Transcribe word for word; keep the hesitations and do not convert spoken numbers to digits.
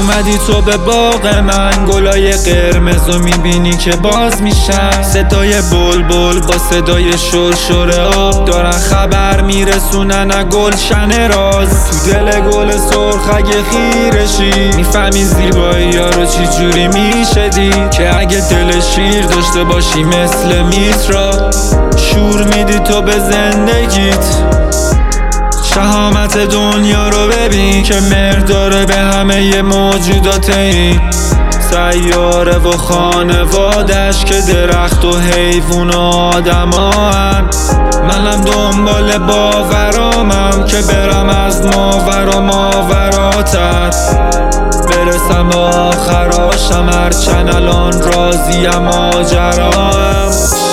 اومدی تو به باغ من، گلای قرمزو میبینی که باز میشن. صدای بلبل با صدای شرشره آب دارن خبر میرسونن از گلشن راز. تو دل گل سرخ اگه خیرشی میفهمی زیبایی ها رو چی جوری میشه دید، که اگه دل شیر داشته باشی مثل میترا شور میدی تو به زندگیت. شهامت دنیا رو ببین که مهر داره به همه موجودات این سیاره و خانوادش، که درخت و حیوون و آدم ها هم. منم دنبال باورامم که برم از ماور و ماوراتر، برسم به آخراشم هرچند الان راضیم ماجراام.